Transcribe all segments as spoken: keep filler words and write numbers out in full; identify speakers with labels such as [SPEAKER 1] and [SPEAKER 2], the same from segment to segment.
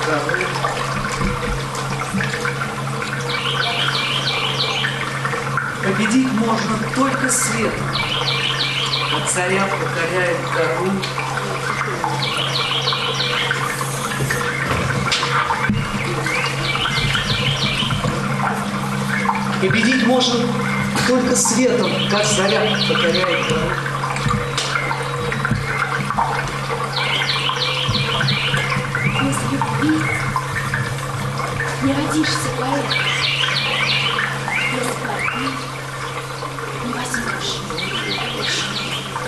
[SPEAKER 1] гору. Победить можно только светом, а царя покоряет гору. Победить можно только светом, как заря покоряет гору.
[SPEAKER 2] Без любви не родишься поэтом, без борьбы не возьмешь вершину.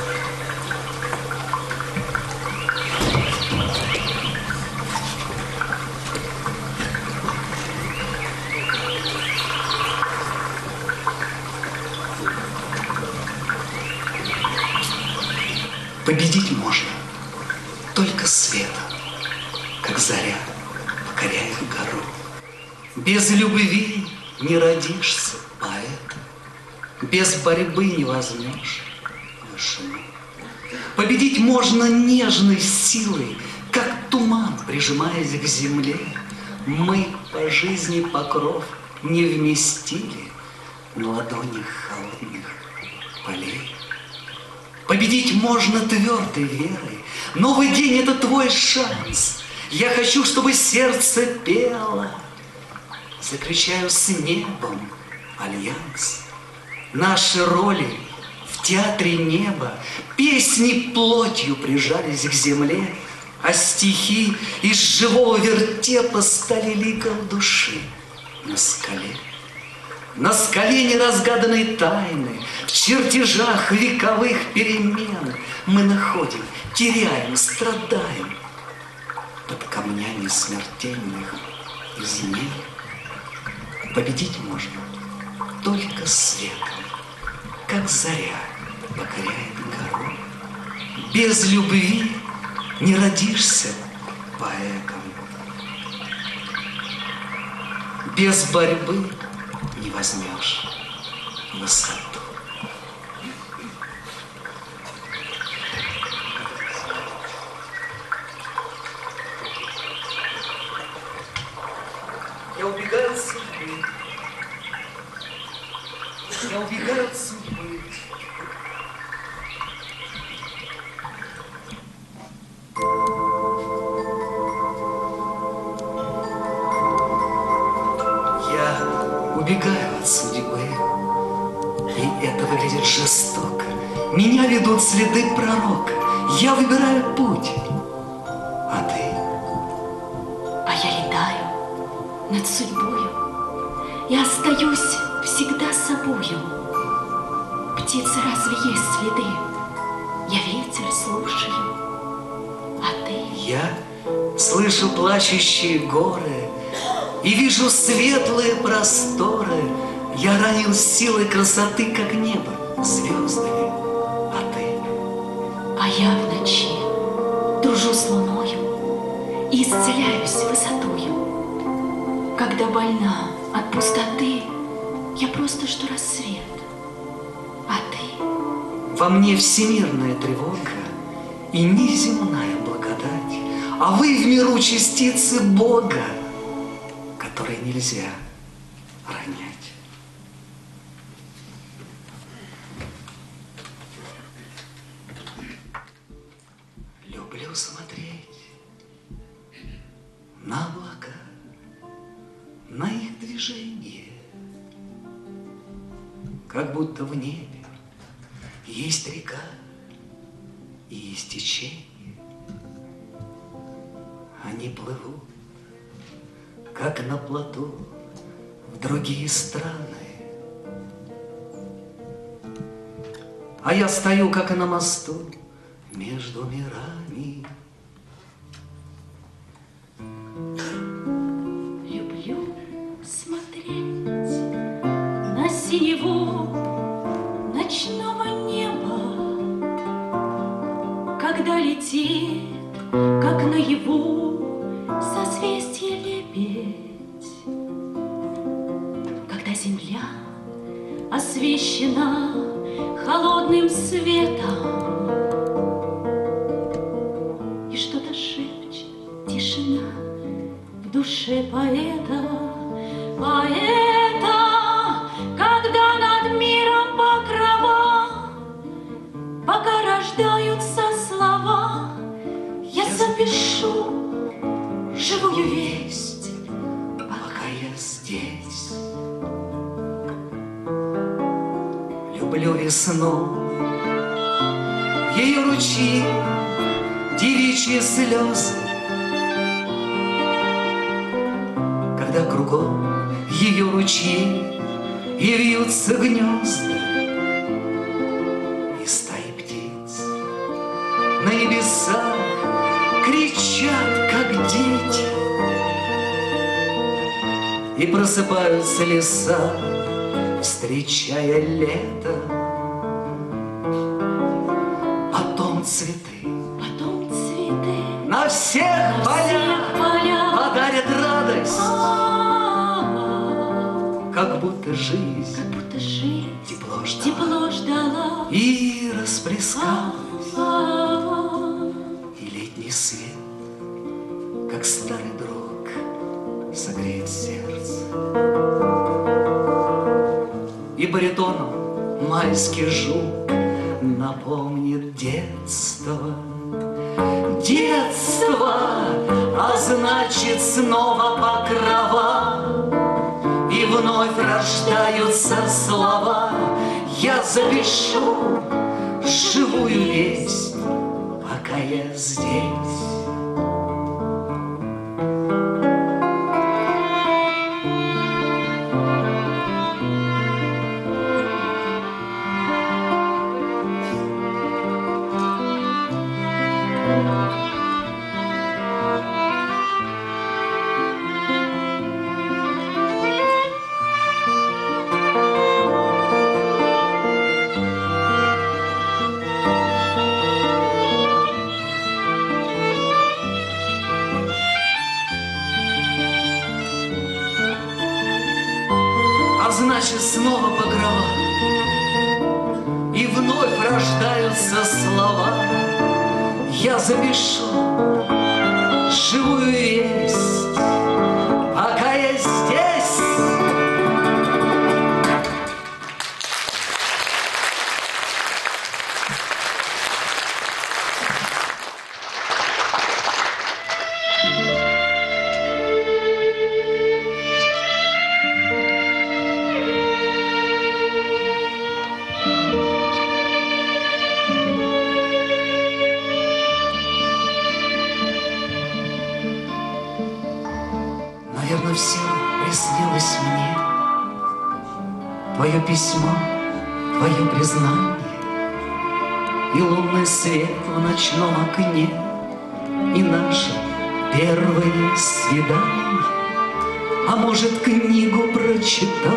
[SPEAKER 1] Победить можно только светом, как заря покоряет гору. Без любви не родишься поэтом, без борьбы не возьмешь вышину. Победить можно нежной силой, как туман, прижимаясь к земле. Мы по жизни покров не вместили на ладонях холодных полей. Победить можно твердой верой. Новый день — это твой шанс. Я хочу, чтобы сердце пело. Заключаю с небом альянс. Наши роли в театре неба, песни плотью прижались к земле, а стихи из живого вертепа стали ликом души на скале. На скале неразгаданной тайны, в чертежах вековых перемен мы находим, теряем, страдаем под камнями смертельных измен. Победить можно только светом, как заря покоряет гору. Без любви не родишься поэтом, без борьбы не возьмешь высоту. Я убегаю от судьбы. Я убегаю от судьбы. Убегаю от судьбы, и это выглядит жестоко. Меня ведут следы пророка, я выбираю путь, а ты?
[SPEAKER 2] А я летаю над судьбою и остаюсь всегда собою. Птицы, разве есть следы? Я ветер слушаю, а ты?
[SPEAKER 1] Я слышу плачущие горы и вижу светлые просторы. Я ранен силой красоты, как небо, звездами, а ты?
[SPEAKER 2] А я в ночи дружу с луною и исцеляюсь высотою. Когда больна от пустоты, я просто жду рассвет, а ты?
[SPEAKER 1] Во мне всемирная тревога и неземная благодать, а вы в миру частицы Бога, которые нельзя ронять. Люблю смотреть на облака, на их движение, как будто в небе есть река и есть течение. Они плывут, как на плоту, в другие страны. А я стою, как на мосту, между мирами.
[SPEAKER 2] Люблю смотреть на синеву ночного неба, когда летит, как наяву, созвездие лебедь, когда земля освещена холодным светом, и что-то шепчет тишина душе поэта, поэта, когда над миром покрова, пока рождаются слова, я запишу живую весть,
[SPEAKER 1] пока я здесь. Люблю весну, ее ручьи, девичьи слезы, когда кругом ее ручьи и вьются гнезда, и стаи птиц на небесах кричат, как дети, и просыпаются леса, встречая лето. Потом цветы,
[SPEAKER 2] потом цветы
[SPEAKER 1] на всех
[SPEAKER 2] на
[SPEAKER 1] полях
[SPEAKER 2] всех полях
[SPEAKER 1] подарят радость,
[SPEAKER 2] а-а-а,
[SPEAKER 1] как будто жизнь,
[SPEAKER 2] как будто жизнь
[SPEAKER 1] тепло ждала,
[SPEAKER 2] тепло ждала
[SPEAKER 1] и расплескалась,
[SPEAKER 2] а-а-а.
[SPEAKER 1] и летний свет, как старый друг, согреет сердце. И баритоном майский жук напомнит детство. Детство, а значит снова покрова, и вновь рождаются слова. Я запишу живую весть, пока я здесь. Значит, снова покрова, и вновь рождаются слова. Я запишу живую весть, пока я здесь. Наверное, все приснилось мне, твое письмо, твое признание, и лунный свет в ночном окне, и наше первое свидание. А может, книгу прочитал,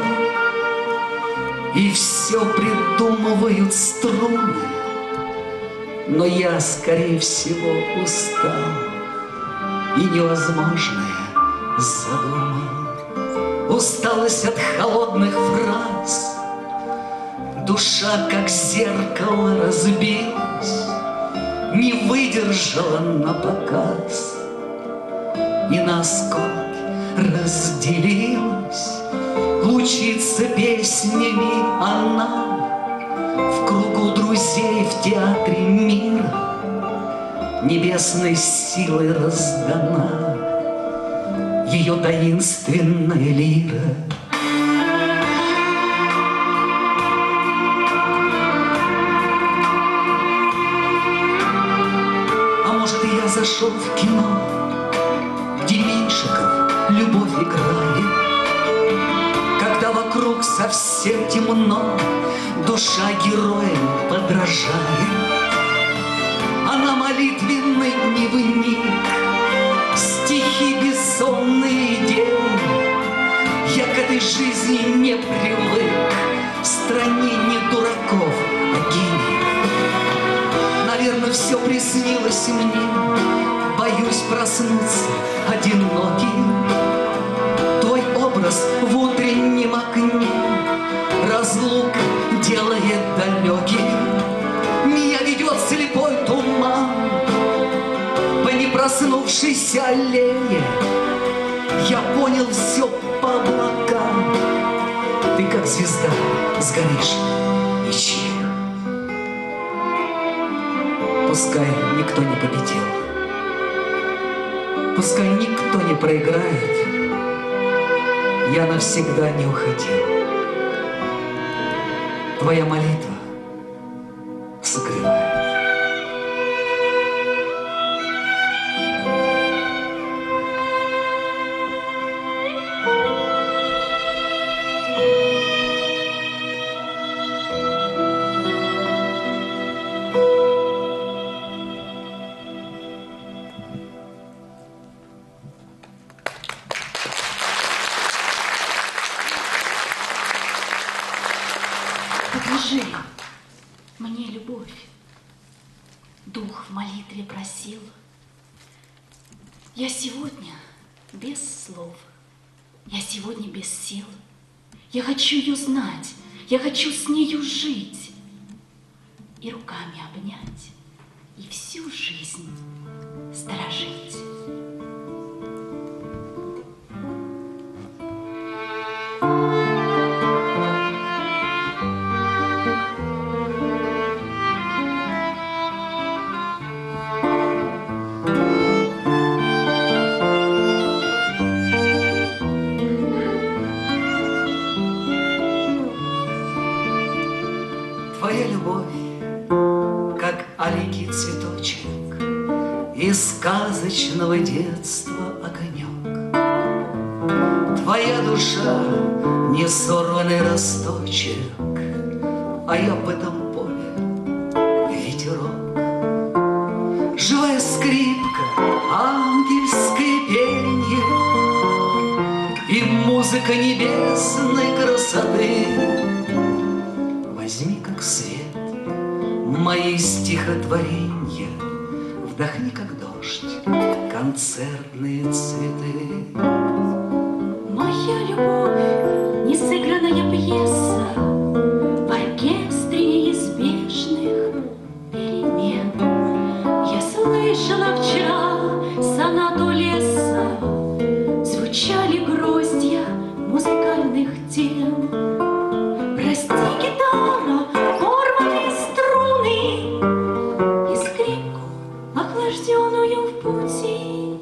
[SPEAKER 1] и все придумывают струны, но я, скорее всего, устал и невозможное задумал. Усталость от холодных фраз, душа, как зеркало, разбилась, не выдержала на показ, и на осколки разделилась. Лучится песнями она в кругу друзей в театре мира, небесной силой раздана ее таинственная лира. А может, я зашел в кино, где Меньшиков любовь играет, когда вокруг совсем темно, душа героям подражает. А на молитвенный дневник стихи бессонные день. Я к этой жизни не привык, в стране не дураков, а гениев. Наверное, все приснилось мне, боюсь проснуться одиноким. Твой образ в утреннем окне разлука делает далеким. Меня ведет слепой туман по непроснувшейся аллее. Я как звезда, сгоришь ничею. Пускай никто не победил, пускай никто не проиграет, я навсегда не уходил. Твоя молитва согревает.
[SPEAKER 2] Покажи мне любовь. Дух в молитве просил. Я сегодня без слов, я сегодня без сил. Я хочу ее знать, я хочу с нею жить и руками обнять, и всю жизнь сторожить.
[SPEAKER 1] Твоя любовь, как аленький цветочек из сказочного детства огонек. Твоя душа не сорванный росточек, а я в этом поле ветерок. Живая скрипка, ангельское пенье и музыка небесной красоты. Возьми как свет мои стихотворенья, вдохни как дождь концертные цветы.
[SPEAKER 2] Моя любовь, несыгранная пьеса в оркестре неизбежных перемен. Я слышала вчера сонату леса, звучали гроздья музыкальных тем. Прости, гитара, порванные струны и скрипку, охлажденную в пути.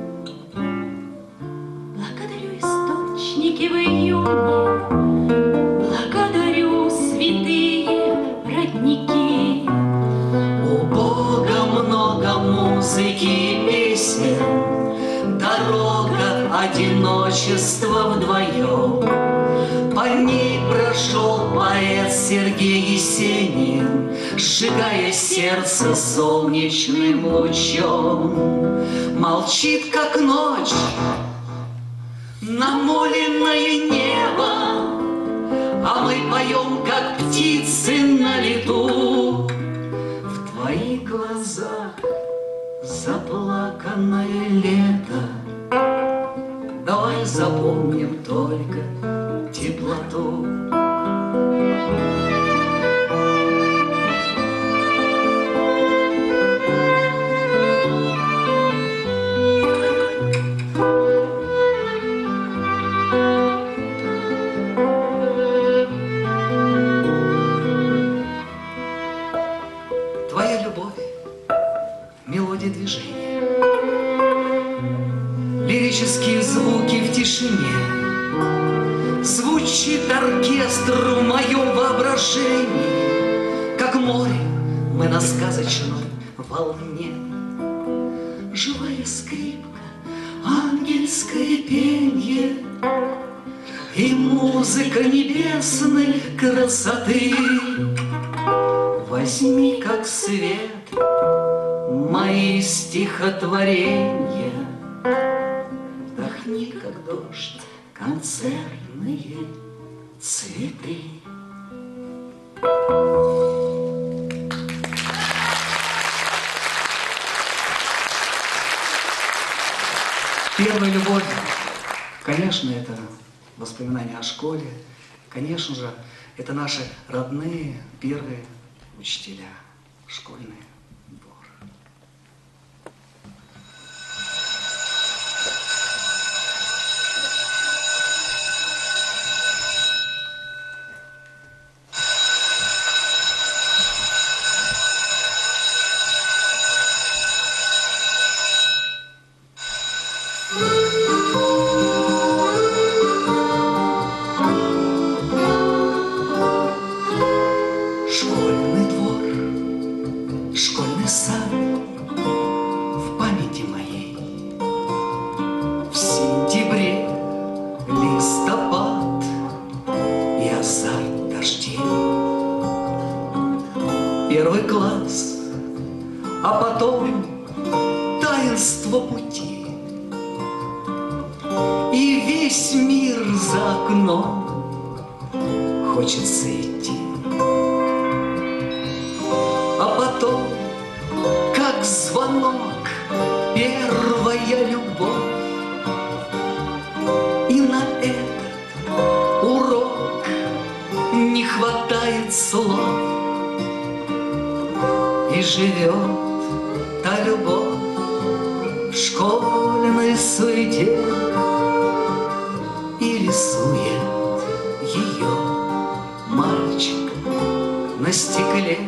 [SPEAKER 2] Благодарю источники в июне, благодарю святые родники.
[SPEAKER 1] У Бога много музыки и песен, дорога одиночества вдвоем. По ней прошел поэт Сергей Есенин, сжигая сердце солнечным лучом. Молчит, как ночь, намоленное небо, а мы поем, как птицы на лету. В твоих глазах заплаканное лето, давай запомним только теплоту. Твоя любовь — мелодия движения, лирические звуки в тишине. Звучит оркестр в моем воображении, как море мы на сказочной волне. Живая скрипка, ангельское пенье и музыка небесной красоты. Возьми как свет мои стихотворения, вдохни как дождь концертные цветы. Первая любовь, конечно, это воспоминания о школе, конечно же, это наши родные первые учителя, школьный двор. потом таинство пути, и весь мир за окном хочется идти. А потом, как звонок, первая любовь, и на этот урок не хватает слов. И живет та любовь в школьной суете, и рисует ее мальчик на стекле.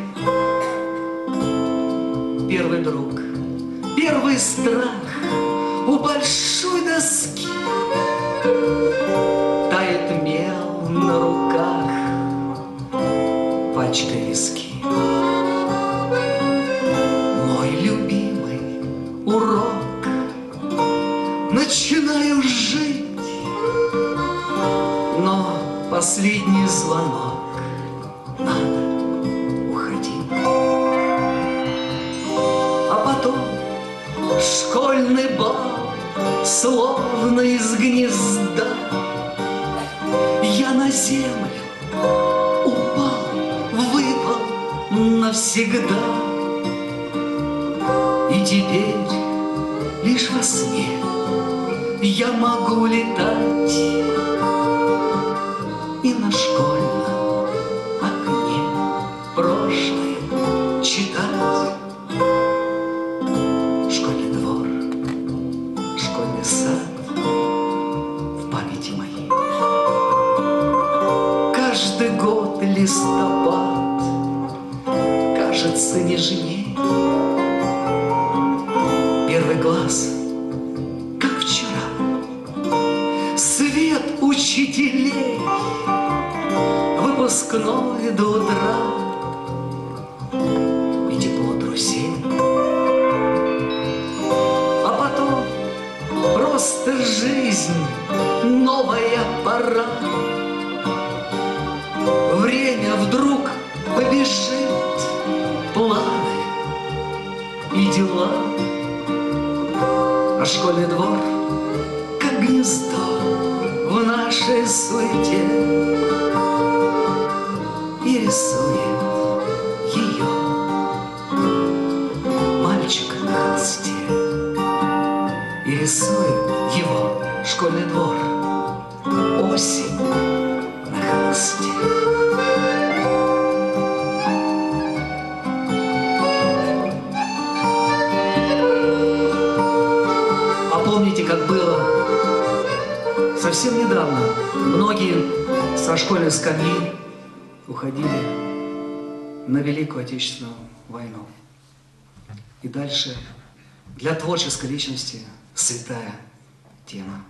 [SPEAKER 1] Первый друг, первый страх у большой доски, тает мел на руках, пачка виски. Урок, начинаю жить, но последний звонок, надо уходить. А потом школьный бал, словно из гнезда, я на землю упал, выпал навсегда. И теперь лишь во сне я могу летать и на школьном окне прошлое читать. Школьный двор, школьный сад в памяти моей. Каждый год листопад кажется нежней. Первый глаз, как вчера, свет учителей, выпускной до утра и тепло друзей. А потом просто жизнь, новая пора. Время вдруг побежит, планы и дела. А школьный двор, как гнездо в нашей суете, и рисует ее мальчик на холсте, и рисует его школьный двор, осень на холсте. Помните, как было совсем недавно? Многие со школьной скамьи уходили на Великую Отечественную войну. И дальше для творческой личности святая тема.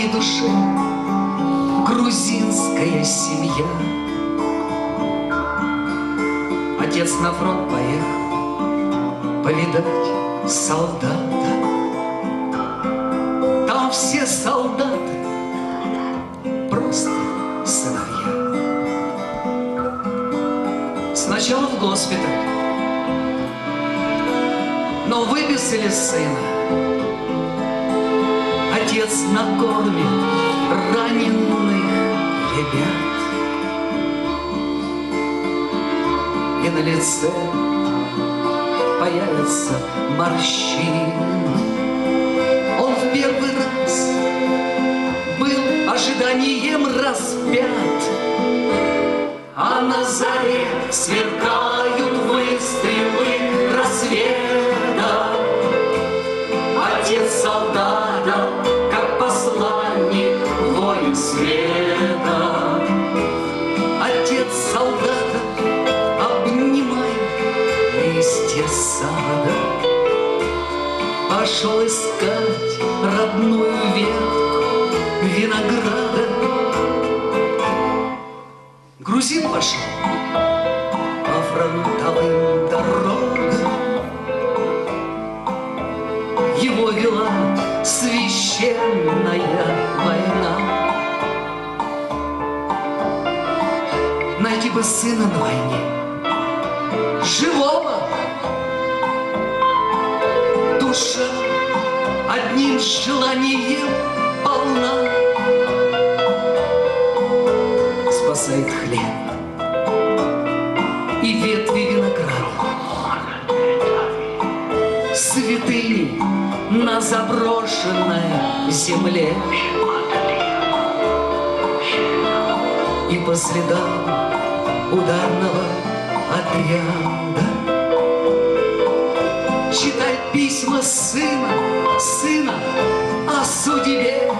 [SPEAKER 1] душе грузинская семья. Отец на фронт поехал повидать солдата. Там все солдаты просто сыновья. Сначала в госпиталь, но выписали сына. Отец накормит раненых ребят, и на лице появятся морщины. Он в первый раз был ожиданием распят, а на заре сверкают выстрелы рассвета. Отец солдата, как посланник воин света. Отец солдата, обнимая листья сада, пошел искать родную ветку винограда. Грузин пошел по фронтовым дорогам, его вела священная война. Найти бы сына на войне, живого. Душа одним желанием полна. Спасает хлеб и ветви винограда, святыни на заброшенной земле. И по следам ударного отряда читает письма сына, сына о судьбе.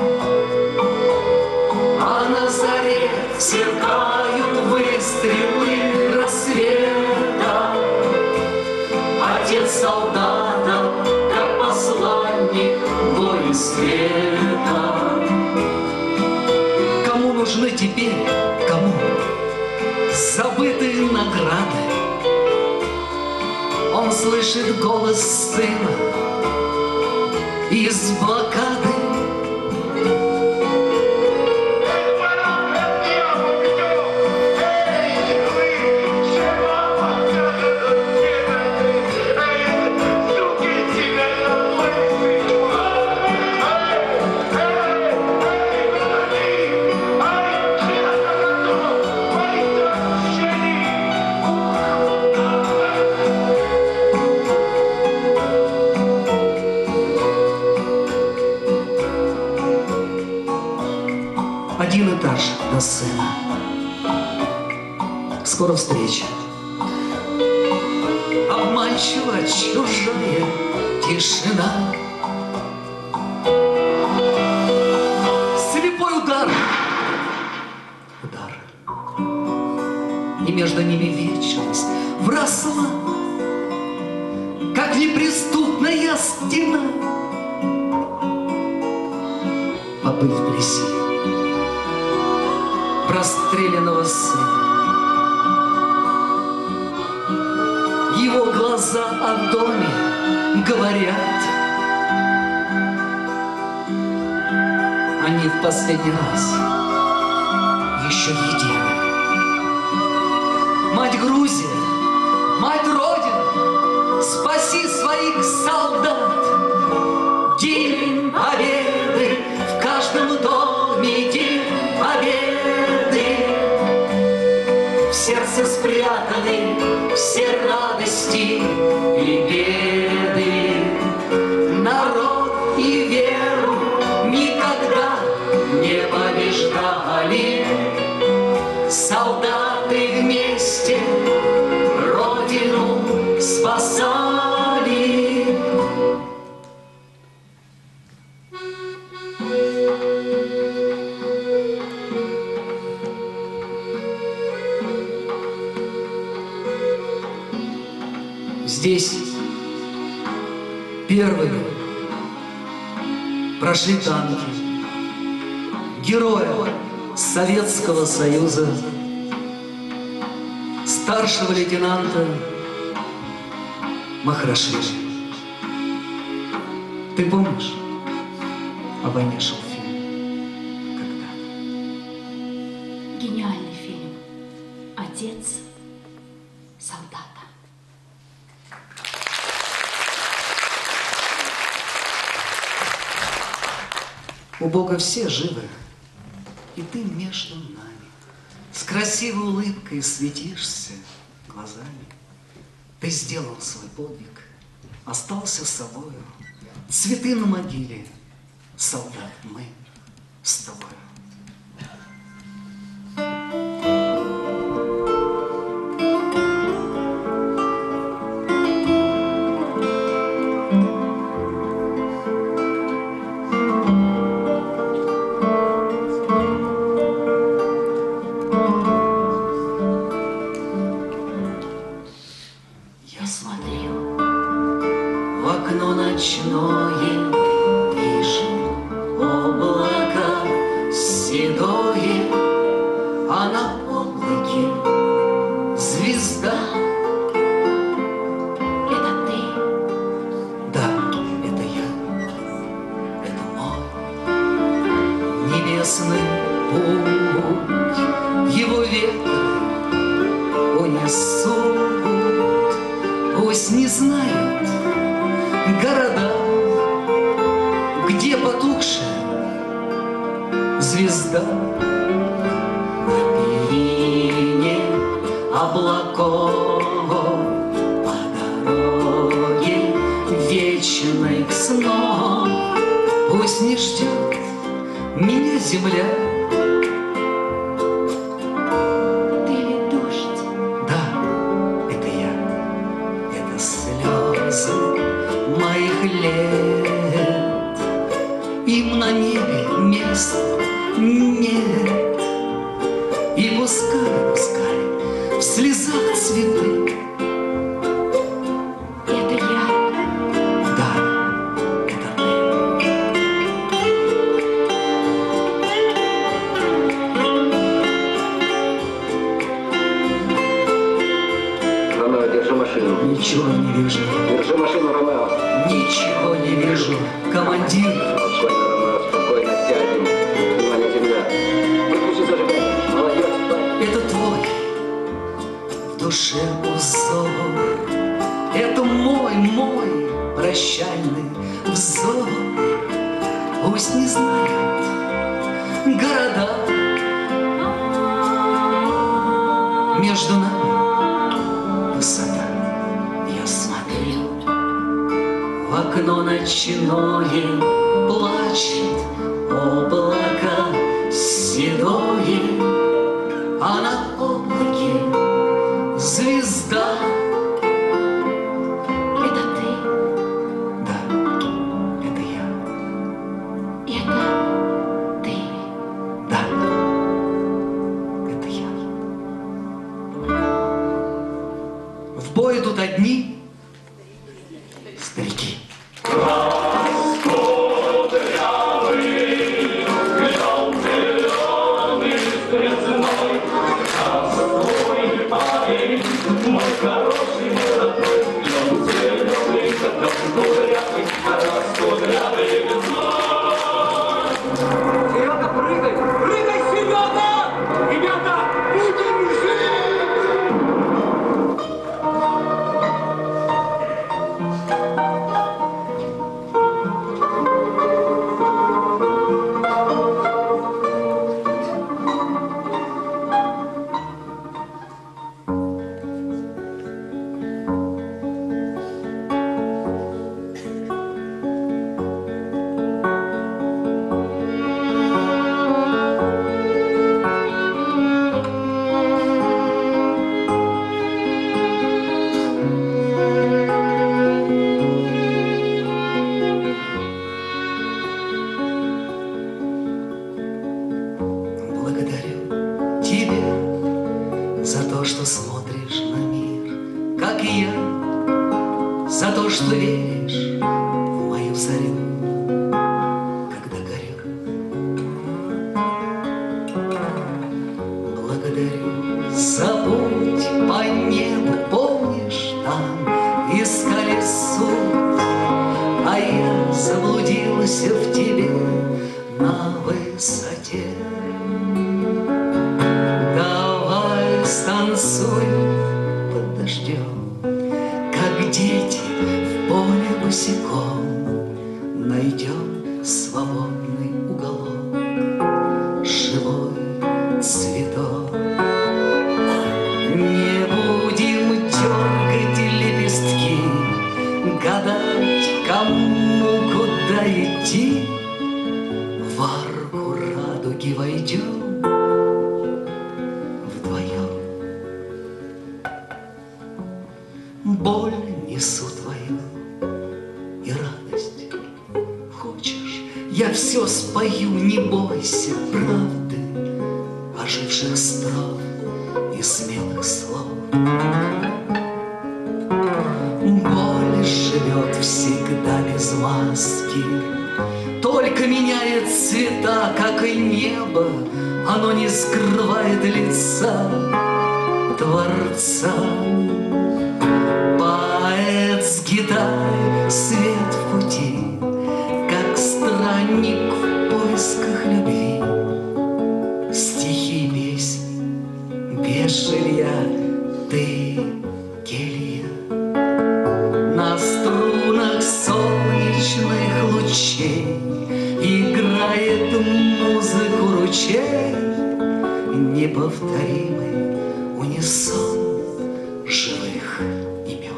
[SPEAKER 1] А на заре сверкают выстрелы рассвета. Отец солдата, как посланник воин света. Кому нужны теперь, кому забытые награды? Он слышит голос сына из блокады. Один этаж до сына. Скоро встреча. Обманчиво чужая тишина. Слепой удар. Удар. И между ними вечность вросла, как неприступная стена. Побыть вблизи простреленного сына. Его глаза о доме говорят. Они в последний раз еще едины. Мать Грузия, мать Родина, спаси своих солдат. День победы в каждом доме, день победы. В сердце спрятаны все радости и беды. Народ и веру никогда не побеждали. Солдаты вместе Родину спасали. Здесь первыми прошли танки, героя Советского Союза, старшего лейтенанта Махрашвили. Ты помнишь, о войне шел фильм когда-то?
[SPEAKER 2] Гениальный фильм «Отец солдата».
[SPEAKER 1] У Бога все живы, и ты между нами. С красивой улыбкой светишься глазами. Ты сделал свой подвиг, остался собою. Цветы на могиле, солдат, мы с тобою.
[SPEAKER 2] Я смотрю
[SPEAKER 1] в окно ночное, вижу облако седое, а на облаке звезда.
[SPEAKER 2] Это ты,
[SPEAKER 1] Да, это я, это мой небесный путь. Его ветры унесут, пусть не знают города, где потухшая звезда. На перине облаков по дороге вечной к снам пусть не ждет меня земля.
[SPEAKER 2] ты ли дождь?
[SPEAKER 1] Да, это я, это слезы моих лет. Им на небе места нет. И пускай, пускай в слезах цветы.
[SPEAKER 2] Это я,
[SPEAKER 1] Да, это ты.
[SPEAKER 3] Ромео, держи машину.
[SPEAKER 1] Ничего не вижу,
[SPEAKER 3] Держи машину, Ромео.
[SPEAKER 1] ничего не вижу, командир.
[SPEAKER 3] Спокойно, Ромео, спокойно сядем. Внимание, земля. Выключи зажигание. Молодец, стой.
[SPEAKER 1] Это твой в душе узор. Это мой, мой прощальный взор. Пусть не знают города, между нами высота. Я смотрю в окно ночное, плачет облако седое, а на облаке звезда.
[SPEAKER 2] это ты,
[SPEAKER 1] Да, это я.
[SPEAKER 2] это ты.
[SPEAKER 1] Да, это я. В бой идут одни старики.
[SPEAKER 4] Серега, прыгай! Прыгай, Серега! Ребята, будем
[SPEAKER 1] Благодарю тебя за то, что смотришь на мир, как и я, за то, что веришь в мою зарю, когда горю. растворимся в тебе на высоте. Давай станцуем под дождем, как дети в поле босиком. Найдем свободный уголок, живой цветок. Не будем дергать лепестки, гадать, кому куда идти. В арку радуги войдем вдвоем. Боль несу твою и радость. Хочешь, я все спою, не бойся правды, оживших стров и смелых слов. Боль живет всегда без маски, только меняет цвета, как и небо. Оно не скрывает лица Творца. Поэт с гитарой, свет в пути, как странник в поисках любви. Стихи и песни без жилья, ты келья. На струнах солнечных лучей играет музыку ручей, неповторимый унисон живых имен.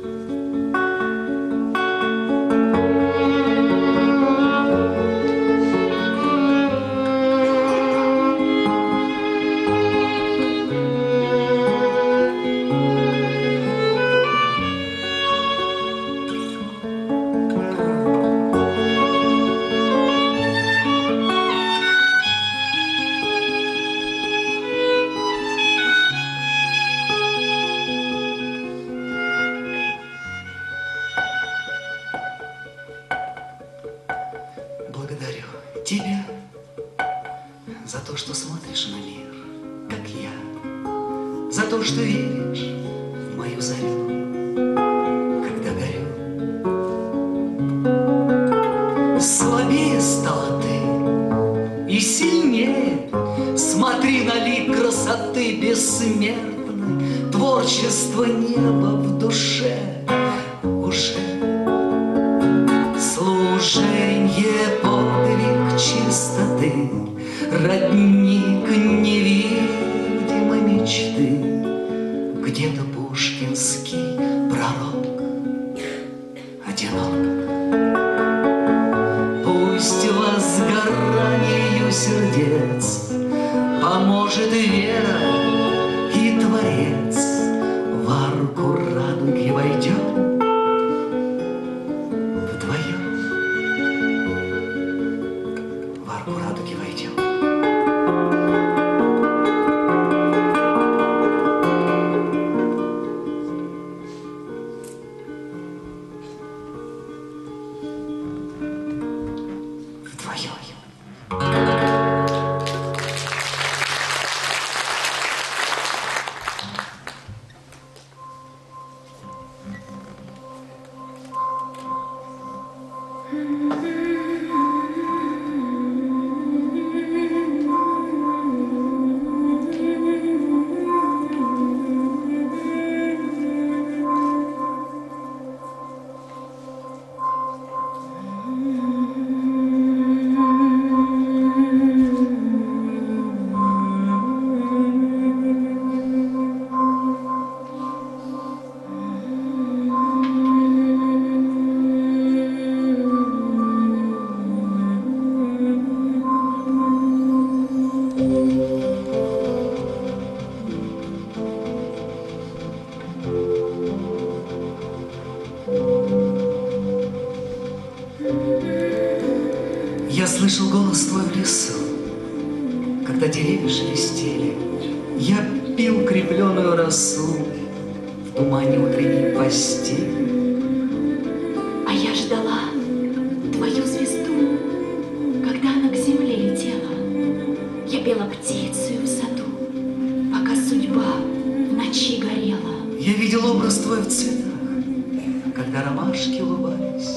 [SPEAKER 1] Благодарю тебя за то, что смотришь на мир, как я, за то, что веришь в мою зарю, когда горю. Слабее стала ты и сильнее, смотри на лик красоты бессмертной, творчество неба в душе уже. Служенье, подвиг чистоты, родник невидимой мечты. Где-то пушкинский пророк одинок. Пусть возгоранию сердец поможет вера и Творец. В арку радуги войдем вдвоем. В арку радуги войдем. Вдвоем. Я слышал голос твой в лесу, когда деревья шелестели. Я пил крепленую росу в тумане утренней постели.
[SPEAKER 2] А я ждала твою звезду, когда она к земле летела. Я пела птицу в саду, пока судьба в ночи горела.
[SPEAKER 1] Я видел образ твой в цветах, когда ромашки улыбались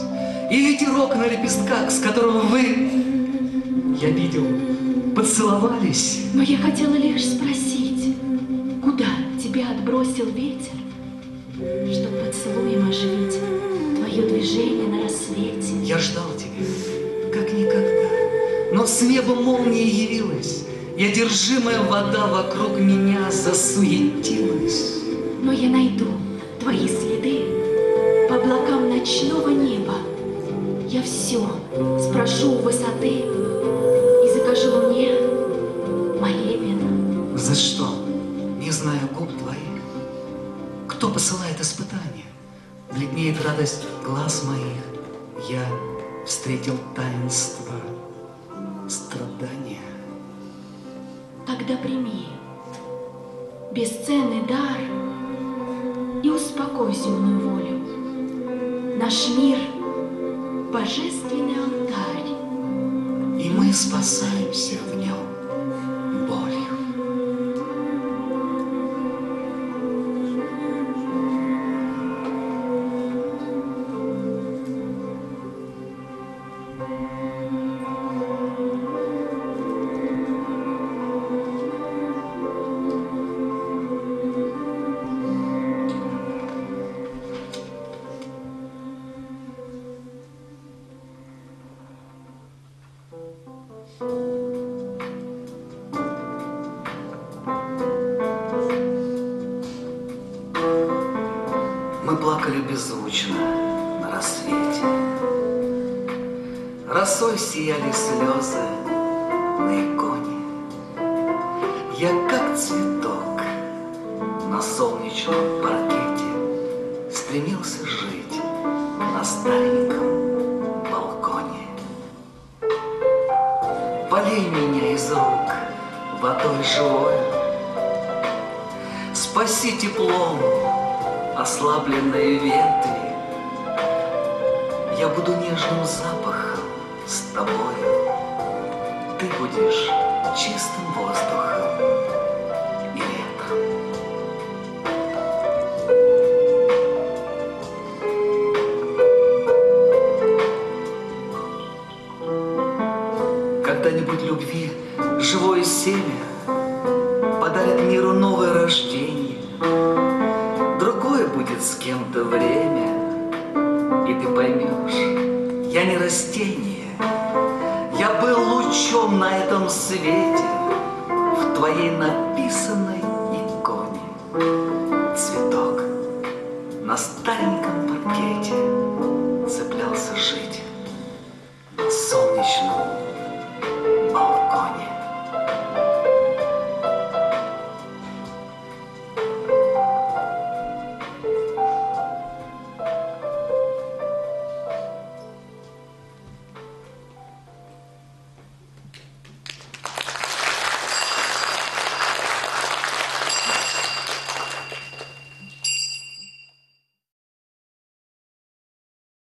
[SPEAKER 1] И ветерок на лепестках, с которым вы, я видел, поцеловались.
[SPEAKER 2] Но я хотела лишь спросить, куда тебя отбросил ветер, чтоб поцелуем оживить твое движение на рассвете.
[SPEAKER 1] Я ждал тебя, как никогда, но с неба молния явилась, и одержимая вода вокруг меня засуетилась.
[SPEAKER 2] Но я найду твои следы по облакам ночного неба. Я все спрошу у высоты и закажу мне молебен.
[SPEAKER 1] За что? Не знаю губ твоих. Кто посылает испытания? Бледнеет радость глаз моих. Я встретил таинство страдания.
[SPEAKER 2] Тогда прими бесценный дар и успокой земную волю. Наш мир — божественный алтарь,
[SPEAKER 1] и мы спасаемся в нем болью. Мы плакали беззвучно на рассвете. Росой сияли слезы на иконе. Я как цветок на солнечном паркете стремился жить на стареньком балконе. Полей меня из рук водой живой, спаси теплом ослабленные ветви. Я буду нежным запахом с тобою, ты будешь чистым воздухом и ветром. Когда-нибудь любви живое семя подарит миру новое рождение. Другое будет с кем-то время, и ты поймешь, я не растение, я был лучом на этом свете, в твоей написанной иконе. Цветок на стареньком паркете цеплялся жить.